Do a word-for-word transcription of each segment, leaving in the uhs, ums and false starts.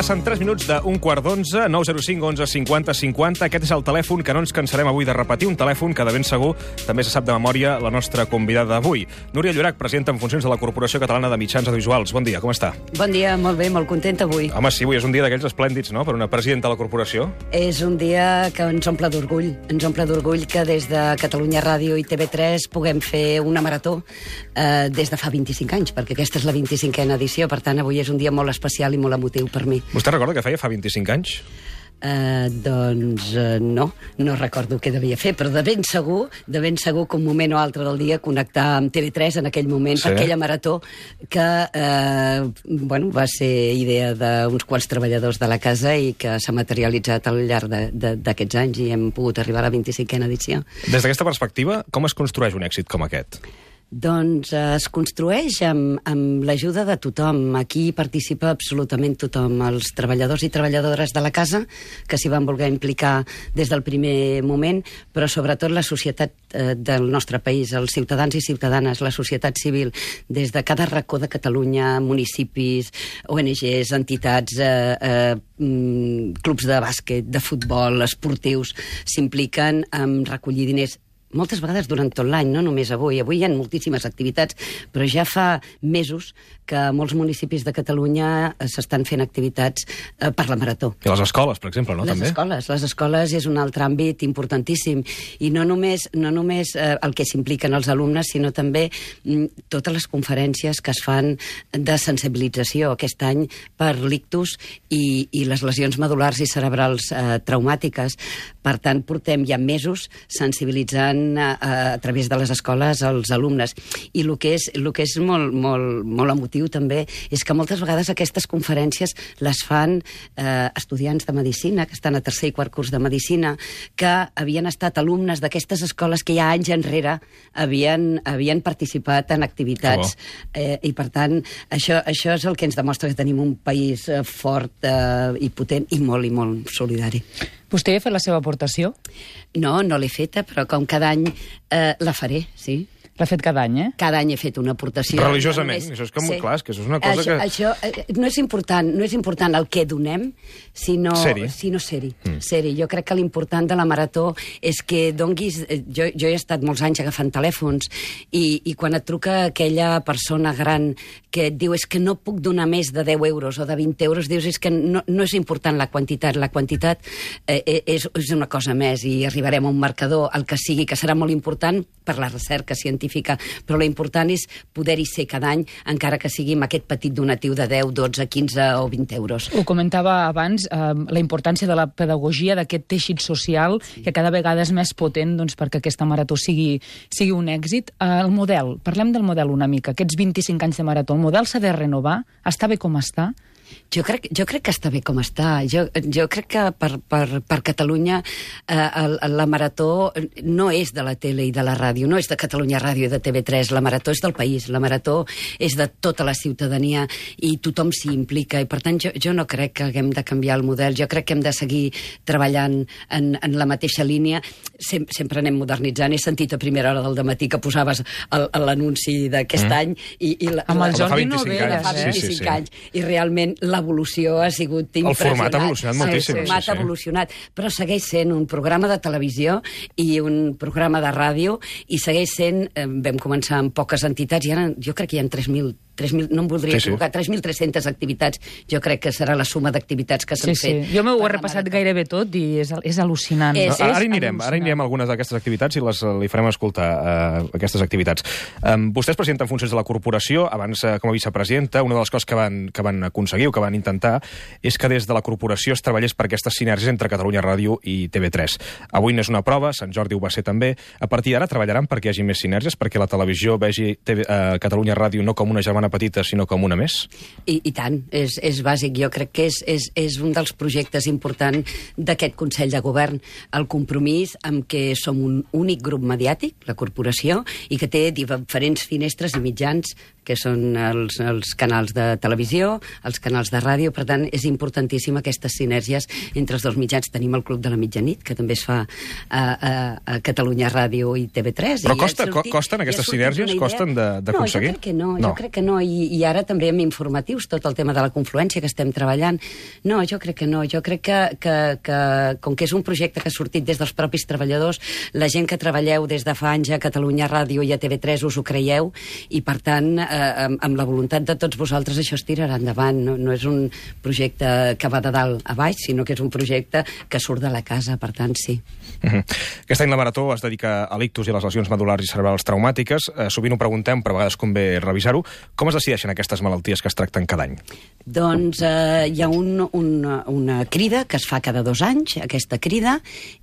Passen tres minuts d'un quart d'onze, nou zero cinc onze cinquanta cinquanta. Aquest és el telèfon que no ens cansarem avui de repetir, un telèfon que de ben segur també se sap de memòria la nostra convidada d'avui. Núria Llorach, presidenta en funcions de la Corporació Catalana de Mitjans Audiovisuals. Bon dia, com està? Bon dia, molt bé, molt contenta avui. Home, sí, avui és un dia d'aquells esplèndids, no?, per una presidenta de la corporació. És un dia que ens omple d'orgull. Ens omple d'orgull que des de Catalunya Ràdio i T V tres puguem fer una marató eh, des de fa vint-i-cinc anys, perquè aquesta és la vint-i-cinquena edició, per tant, avui és un dia molt especial i molt emotiu per mi. Vostè recorda que feia fa vint-i-cinc anys? Uh, doncs uh, no, no recordo què devia fer, però de ben segur, de ben segur que un moment o altre del dia connectar amb T V tres en aquell moment, sí, per aquella marató que uh, bueno, va ser idea d'uns quants treballadors de la casa i que s'ha materialitzat al llarg d'aquests anys i hem pogut arribar a la vint-i-cinquena edició. Des d'aquesta perspectiva, com es construeix un èxit com aquest? Doncs eh, es construeix amb, amb l'ajuda de tothom. Aquí participa absolutament tothom, els treballadors i treballadores de la casa, que s'hi van voler implicar des del primer moment, però sobretot la societat eh, del nostre país, els ciutadans i ciutadanes, la societat civil, des de cada racó de Catalunya, municipis, O N Ges, entitats, eh, eh, clubs de bàsquet, de futbol, esportius, s'impliquen en recollir diners, moltes vegades durant tot l'any, no només avui. Avui hi ha moltíssimes activitats, però ja fa mesos que a molts municipis de Catalunya s'estan fent activitats eh, per la marató. I les escoles, per exemple, no? Les també? escoles. Les escoles és un altre àmbit importantíssim. I no només, no només eh, el que s'impliquen els alumnes, sinó també mm, totes les conferències que es fan de sensibilització aquest any per l'ictus i, i les lesions medul·lars i cerebrals eh, traumàtiques. Per tant, portem ja mesos sensibilitzant a, a través de les escoles als alumnes. I el que és, el que és molt, molt, molt emotiu també és que moltes vegades aquestes conferències les fan eh, estudiants de medicina, que estan a tercer i quart curs de medicina, que havien estat alumnes d'aquestes escoles que ja anys enrere havien, havien participat en activitats. Eh, I per tant, això, això és el que ens demostra que tenim un país eh, fort eh, i potent i molt i molt solidari. Vostè ha fet la seva aportació? No, no l'he feta, però com cada any eh, la faré, sí. L'ha fet cada any, eh? Cada any he fet una aportació. Religiosament, no això és que, sí. clar, és que això és una cosa això, que... Això eh, no és important, no és important el que donem, sinó ser-hi. sinó ser-hi. Mm. Ser-hi. Jo crec que l'important de la marató és que donguis... Jo, jo he estat molts anys agafant telèfons i, i quan et truca aquella persona gran que et diu és que no puc donar més de deu euros o de vint euros, dius és que no, no és important la quantitat. La quantitat eh, és, és una cosa més i arribarem a un marcador, el que sigui, que serà molt important per la recerca científica, però l'important és poder-hi ser cada any, encara que sigui amb aquest petit donatiu de deu, dotze, quinze o vint euros. Ho comentava abans, eh, la importància de la pedagogia, d'aquest teixit social, sí, que cada vegada és més potent doncs, perquè aquesta marató sigui, sigui un èxit. Eh, el model, parlem del model una mica, aquests vint-i-cinc anys de marató, el model s'ha de renovar? Està bé com està? Jo crec, jo crec que està bé com està. Jo, jo crec que per, per, per Catalunya eh, el, la marató no és de la tele i de la ràdio, no és de Catalunya Ràdio i de T V tres, la marató és del país, la marató és de tota la ciutadania i tothom s'hi implica i per tant jo, jo no crec que haguem de canviar el model, jo crec que hem de seguir treballant en, en la mateixa línia. Sem, sempre anem modernitzant. He sentit a primera hora del dematí que posaves l'anunci d'aquest mm. any i, i la, amb el la, Jordi Noguera, fa vint-i-cinc sí, sí, sí. anys i realment l'evolució ha sigut impressionant. El format ha evolucionat moltíssim. El format sí, sí. ha evolucionat, però segueix sent un programa de televisió i un programa de ràdio i segueix sent, eh, vam començar amb poques entitats i ara jo crec que hi ha tres mil, no em voldria sí, equivocar, sí. tres mil tres-centes activitats, jo crec que serà la suma d'activitats que s'han sí, sí. fet. Jo m'ho he repassat gairebé tot i és, és al·lucinant. És, no, ara hi anirem, ara hi anirem a algunes d'aquestes activitats i les, li farem escoltar uh, aquestes activitats. Um, vostè és presidenta en funcions de la corporació, abans uh, com a vicepresidenta, una de les coses que van, que van aconseguir o que van intentar és que des de la corporació es treballés per aquestes sinergies entre Catalunya Ràdio i T V tres. Avui n'és una prova, Sant Jordi ho va ser també. A partir d'ara treballaran perquè hi hagi més sinergies, perquè la televisió vegi T V, uh, Catalunya Ràdio no com una germana petita, sinó com una més? I, i tant, és, és bàsic. Jo crec que és, és, és un dels projectes importants d'aquest Consell de Govern, el compromís amb que som un únic grup mediàtic, la corporació, i que té diferents finestres i mitjans, que són els, els canals de televisió, els canals de ràdio, per tant, és importantíssim aquestes sinergies entre els dos mitjans. Tenim el Club de la Mitjanit, que també es fa a, a, a Catalunya Ràdio i T V tres. Però i costa, sortit, costen aquestes sinergies? Costen d'aconseguir? No, jo crec que no, no. Jo crec que no. no, i, i ara també amb informatius, tot el tema de la confluència que estem treballant. No, jo crec que no, jo crec que, que, que com que és un projecte que ha sortit des dels propis treballadors, la gent que treballeu des de fa anys a Catalunya Ràdio i a T V tres us ho creieu, i per tant, eh, amb, amb la voluntat de tots vosaltres això es tirarà endavant. No, no és un projecte que va de dalt a baix, sinó que és un projecte que surt de la casa, per tant, sí. Uh-huh. Aquest any la Marató es dedica a l'ictus i a les lesions medul·lars i cerebrals traumàtiques. Eh, sovint ho preguntem, però a vegades convé revisar-ho. Com es decideixen aquestes malalties que es tracten cada any? Doncs eh, hi ha un, una, una crida que es fa cada dos anys, aquesta crida,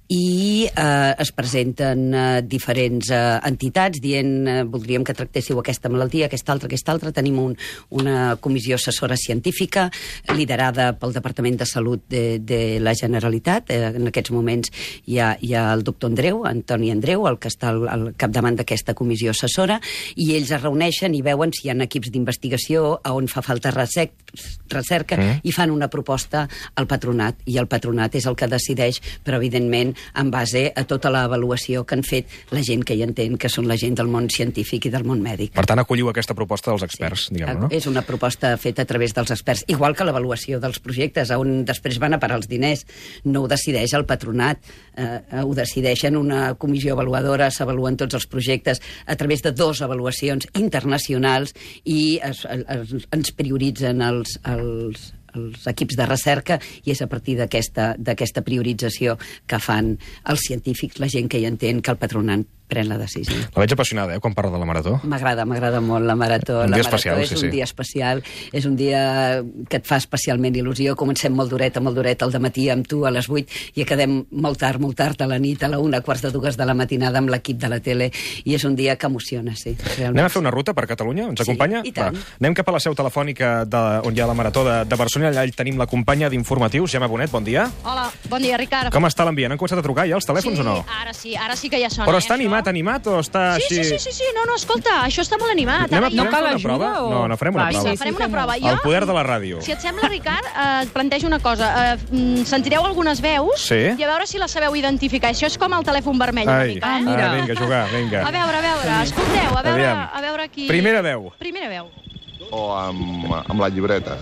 i eh, es presenten eh, diferents eh, entitats dient eh, voldríem que tractéssiu aquesta malaltia, aquesta altra, aquesta altra. Tenim un, una comissió assessora científica liderada pel Departament de Salut de, de la Generalitat. Eh, en aquests moments hi ha, hi ha el doctor Andreu, Antoni Andreu, el que està al, al capdavant d'aquesta comissió assessora, i ells es reuneixen i veuen si hi ha equips d'investigació a on fa falta recerca, recerca mm. i fan una proposta al patronat, i el patronat és el que decideix, però evidentment en base a tota l'avaluació que han fet la gent que hi entén, que són la gent del món científic i del món mèdic. Per tant, acolliu aquesta proposta dels experts, sí, diguem-ne, no? És una proposta feta a través dels experts, igual que l'avaluació dels projectes, on després van a parar els diners. No ho decideix el patronat, eh, ho decideixen una comissió avaluadora, s'avaluen tots els projectes a través de dues avaluacions internacionals i es, es, ens prioritzen els, els els equips de recerca, i és a partir d'aquesta d'aquesta priorització que fan els científics, la gent que hi entén, que el patronat pren la decisió. La veig apassionada, eh, quan parla de la Marató. M'agrada, m'agrada molt la Marató. Un la dia Marató especial, és sí, un sí. dia especial, és un dia que et fa especialment il·lusió. Comencem molt dureta, molt dureta al dematí amb tu a les vuit i acabem molt tard, molt tard a la nit, a la una, quarts de dues de la matinada amb l'equip de la tele, i és un dia que emociona, sí. Realment. Anem a fer una ruta per Catalunya? Ens acompanya? Sí, i tant. Va. Anem cap a la seu telefònica de, on hi ha la Marató de, de Barcelona. Allà tenim la companya d'informatius, Gemma Bonet, bon dia. Hola, bon dia, Ricard. Com està l'ambient? Han començat a trucar ja els telèfons sí, o no? ara sí, ara sí que ja sona. Però està eh, animat, això? animat o està Sí, així... sí, sí, sí, sí, no, no, escolta, això està molt animat. Anem, Ara a, anem jo... a fer una ajuda prova? o- No, no, farem una Va, prova. Vinga, farem una fem-ho. prova. El Jo, poder de la ràdio. si et sembla, Ricard, eh, et plantejo una cosa. Eh, mm, sentireu algunes veus Sí. i a veure si les sabeu identificar. Això és com el telèfon vermell, una Ai, mica, eh? Ah, mira. ah, vinga, jugar, vinga. A veure, a veure, escolteu, a veure, Aviam. a veure qui... Primera veu. Primera veu. O amb, amb la llibreta.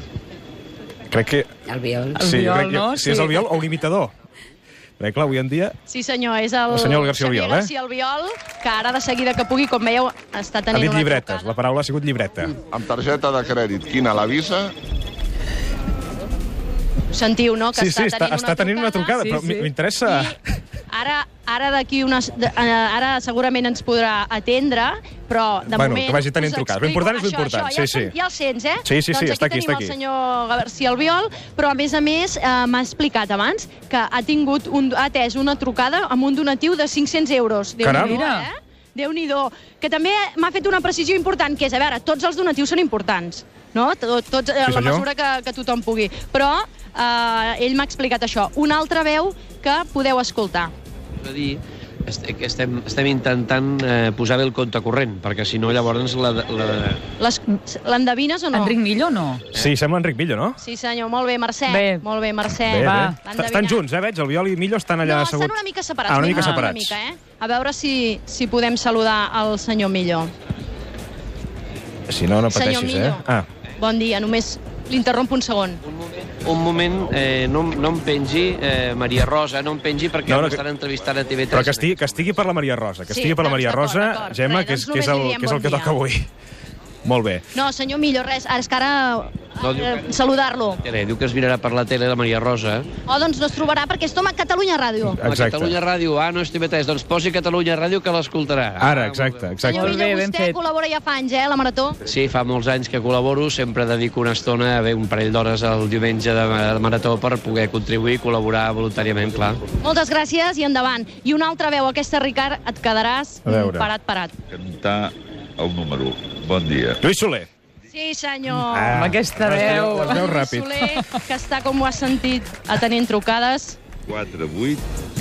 Crec que... El viol. El sí, viol, crec que, no? Si és Sí. el viol o un imitador. Perquè, clar, avui en dia... Sí, senyor, és el... El senyor García Xavier Albiol, eh? García Albiol, que ara de seguida que pugui, com veieu, està Ha tenint dit una llibretes, trucada. la paraula ha sigut llibreta. Amb targeta de crèdit, quina la Visa? Sentiu, no?, que Sí, sí, està, està, està tenint una trucada, Sí, però sí. m'interessa... I ara, ara d'aquí unes... de- eh, Ara segurament ens podrà atendre, però de Bueno, moment... que vagi tenint us trucades. explico L'important és això, l'important, això, ja sí, sí. sen- Ja el sents, eh? Sí, sí, sí, doncs està aquí, aquí està tenim aquí. el senyor García Albiol, però a més a més eh, m'ha explicat abans que ha tingut un, ha atès una trucada amb un donatiu de cinc-cents euros. Caram. Déu-n'hi-do, Mira. eh? Déu-n'hi-do. Que també m'ha fet una precisió important, que és, a veure, tots els donatius són importants, no? Tot, tots, eh, Sí, la senyor. mesura que, que tothom pugui. Però eh, ell m'ha explicat això. Una altra veu que podeu escoltar. a dir, est- que estem, estem intentant eh, posar bé el compte corrent, perquè si no llavors la... la... Les- L'endevines o no? Enric Millo, no? Sí, sembla Enric Millo, no? Sí, senyor, molt bé, Mercè. Bé. Molt bé, Mercè. Bé, va. bé. Est- Estan junts, eh, veig? El Viol i Millo estan allà No, asseguts. estan una mica separats. Ah, una mica Vinga, separats. Una mica, eh? A veure si, si podem saludar el senyor Millo. Si no, no Senyor pateixis, eh? Millo. Ah, Bon dia, només l'interrompo un segon. Un moment, eh, no, no em pengi, eh, Maria Rosa, no em pengi perquè No, no, m'estan entrevistant a T V tres. però que estigui, que estigui per la Maria Rosa, que Sí, estigui per la doncs Maria d'acord, Rosa, d'acord. Gemma, Res, que és, doncs que és el, només li diem que és el bon que dia. toca avui. Molt bé. No, senyor Millo, res, ara és que ara... No, diu eh, que- saludar-lo. Tele, diu que es mirarà per la tele la Maria Rosa. Oh, doncs no es trobarà perquè estem a Catalunya Ràdio. A Exacte. Catalunya Ràdio, ah, no és T V tres, doncs posi Catalunya Ràdio que l'escoltarà. Ara, Ah, exacte, molt bé. exacte. Senyor Molt bé, Millo, ben vostè fet. col·labora ja fa anys, eh, a la Marató? Sí, fa molts anys que col·laboro, sempre dedico una estona a ver un parell d'hores el diumenge de, de Marató per poder contribuir i col·laborar voluntàriament, clar. Moltes gràcies i endavant. I una altra veu, aquesta, Ricard, et quedaràs A veure. parat, parat. Cantar el número. Bon dia. Oh. Lluís Soler. Sí, senyor. Ah, Amb aquesta les veu. Les veu Lluís ràpid. Soler, que està, com ho has sentit, atenent trucades. quatre vuit.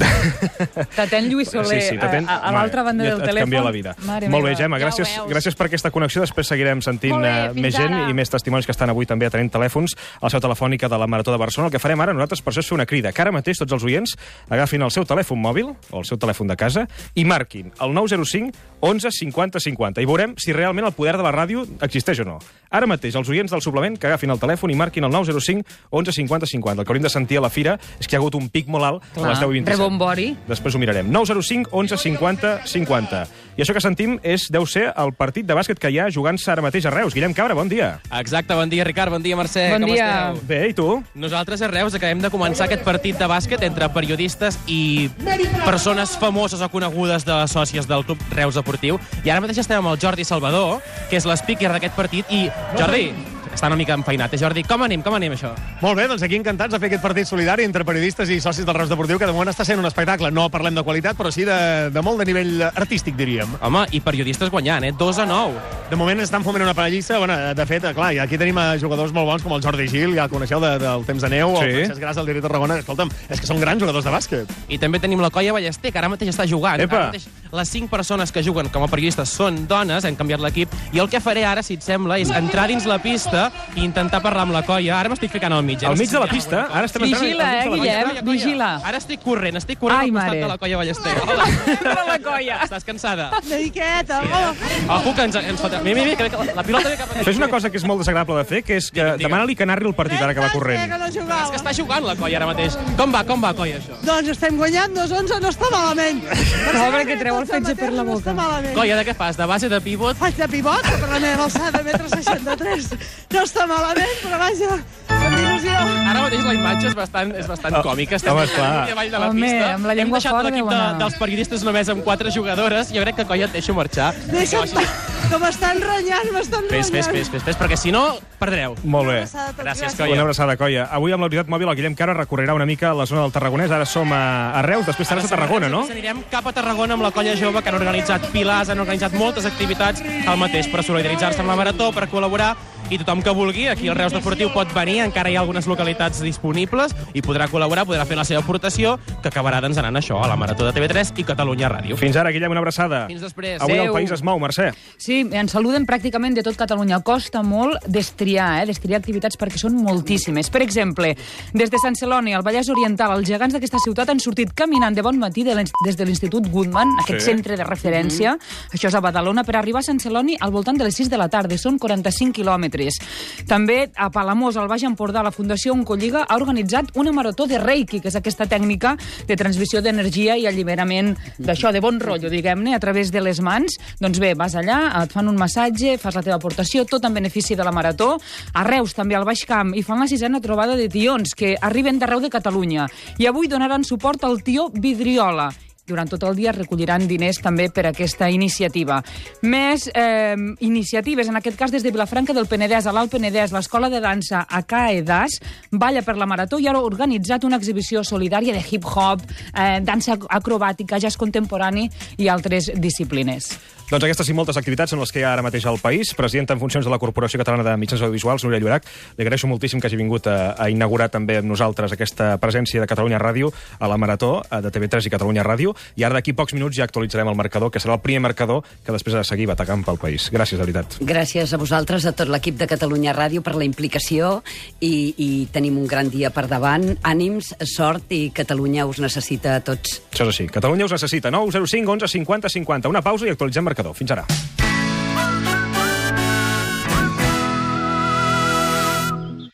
T'atén Lluís Soler Sí, sí, t'atén- a, a l'altra banda Mare, del et telèfon. canvia la vida. Mare Molt bé, meva. Gemma, Ja ho gràcies, veus. gràcies per aquesta connexió. Després seguirem sentint Molt bé, eh, fins més gent ara. i més testimonis que estan avui també atenent telèfons a la seu telefònica de la Marató de Barcelona. El que farem ara nosaltres per això és fer una crida, que ara mateix tots els oients agafin el seu telèfon mòbil o el seu telèfon de casa i marquin el nou zero cinc onze cinquanta cinquanta i veurem si realment el poder de la ràdio existeix o no. Ara mateix, els oients del suplement que agafin el telèfon i marquin el nou zero cinc onze cinquanta cinquanta. El que hauríem de sentir a la fira és que hi ha hagut un pic molt alt a les Clar, deu i vint-i-set. rebombori. Després ho mirarem. nou zero cinc onze cinquanta cinquanta. I això que sentim és, deu ser el partit de bàsquet que hi ha jugant-se ara mateix a Reus. Guillem Cabra, bon dia. Exacte, bon dia, Ricard, bon dia, Mercè. Bon Com dia. esteu? Bé, i tu? Nosaltres a Reus acabem de començar aquest partit de bàsquet entre periodistes i persones famoses o conegudes de les sòcies del Club Reus Deportiu. I ara mateix estem amb el Jordi Salvador, que és l'speaker d'aquest partit. I, Jordi, està una mica enfeinat, eh, Jordi? Com anem, com anem, això? Molt bé, doncs aquí encantats de fer aquest partit solidari entre periodistes i socis del Reus Deportiu, que de moment està sent un espectacle. No parlem de qualitat, però sí de, de molt de nivell artístic, diríem. Home, i periodistes guanyant, eh? dos a nou. De moment estan foment una pallissa. Bueno, de fet, clar, i aquí tenim eh, jugadors molt bons com el Jordi Gil, ja el coneixeu de, del temps de neu, Sí. o el Francesc Gras, el director Tarragona. Escolta'm, és que són grans jugadors de bàsquet. I també tenim la Colla Ballester, que ara mateix està jugant. Epa. Ara mateix les cinc persones que juguen com a periodistes són dones, hem canviat l'equip, i el que faré ara, si et sembla, és entrar dins la pista i intentar parlar amb la Colla. Ara m'estic ficant al mig. eh? Al No sé mig si de la hi ha pista? alguna cosa. Ara estem entrant Vigila, al mig eh, de la Guillem? pista. Colla, colla. Vigila. Ara estic corrent, estic corrent Ai, al costat mare. de la Colla Ballester. Hola. Entra la Colla. Estàs cansada? Una miqueta, home. Ojo, que ens, ens fotrà. Mira, mira, mira, que la pilota ve cap a... Fes una cosa que és molt desagradable de fer, que és que Digue'm, digue'm. demana-li que narri el partit ara que va corrent. Que no És jugava. que està jugant la Colla ara mateix. Com va, com va, Colla, això? Doncs estem guanyant dos onze, no està malament. Pobre, que treu el Tots al fetge per la mateix, No boca. està malament. Colla, de què fas? De base de pivot? Faig de pivot, per la meva alçada, metre seixanta-tres. No està malament, però vaja, amb il·lusió. Ara mateix la imatge és bastant, és bastant Oh, còmica. Estem home, allà esclar. avall de la Home, pista. amb la llengua Hem deixat fora l'equip deu de, anar. dels periodistes només amb quatre jugadores. Jo crec que Colla et deixo marxar. Deixa'm, No, així- que m'estan renyant, m'estan Fes, renyant. fes, fes, fes, fes, perquè si no, perdreu. Molt bé. Gràcies, Una Colla. abraçada, Colla. Avui amb la unitat mòbil el Guillem Cabra recorrerà una mica la zona del Tarragonès. Ara som a, a Reus, després estaràs a Tarragona, no? Després anirem cap a Tarragona amb la Colla Jove, que han organitzat pilars, han organitzat moltes activitats al mateix per solidaritzar-se amb la Marató, per col·laborar, i tothom que vulgui, aquí al Reus Deportiu pot venir, encara hi ha algunes localitats disponibles, i podrà col·laborar, podrà fer la seva aportació, que acabarà doncs anant això, a la Marató de T V tres i Catalunya Ràdio. Fins ara, Guillem, una abraçada. Fins després. Avui el Adéu. país es mou, Mercè. Sí, ens saluden pràcticament de tot Catalunya. Costa molt destriar, eh, destriar activitats perquè són moltíssimes. Per exemple, des de Sant Celoni, al Vallès Oriental, els gegants d'aquesta ciutat han sortit caminant de bon matí de l'ins- des de l'Institut Goodman, aquest Sí. centre de referència, mm-hmm. això és a Badalona, per arribar a Sant Celoni al voltant de les sis de la tarda. Són quaranta-cinc quilòmetres. També a Palamós, al Baix Empordà, la Fundació Oncolliga ha organitzat una marató de Reiki, que és aquesta tècnica de transmissió d'energia i alliberament d'això, de bon rotllo, diguem-ne, a través de les mans. Doncs bé, vas allà, et fan un massatge, fas la teva aportació, tot en benefici de la marató. A Reus, també al Baix Camp, i fan la sisena trobada de tions, que arriben d'arreu de Catalunya. I avui donaran suport al tió Vidriola. Durant tot el dia recolliran diners també per aquesta iniciativa. Més eh, iniciatives, en aquest cas des de Vilafranca del Penedès a l'Alt Penedès, l'Escola de Dansa A C A E D A S balla per la Marató i ha organitzat una exhibició solidària de hip-hop, eh, dansa acrobàtica, jazz contemporani i altres disciplines. Doncs aquestes i moltes activitats són les que hi ha ara mateix al país. Presidenta en funcions de la Corporació Catalana de Mitjans Audiovisuals, Núria Llorach, li agraeixo moltíssim que hagi vingut a, a inaugurar també amb nosaltres aquesta presència de Catalunya Ràdio a la Marató de T V tres i Catalunya Ràdio. I ara d'aquí pocs minuts ja actualitzarem el marcador, que serà el primer marcador que després ha de seguir batacant pel país. Gràcies, de veritat. Gràcies a vosaltres, a tot l'equip de Catalunya Ràdio, per la implicació i, i tenim un gran dia per davant. Ànims, sort i Catalunya us necessita a tots. Això és així. Catalunya us necessita. nou zero cinc onze cinquanta cinquanta. Una pausa i actualitzem marcador. Fins ara.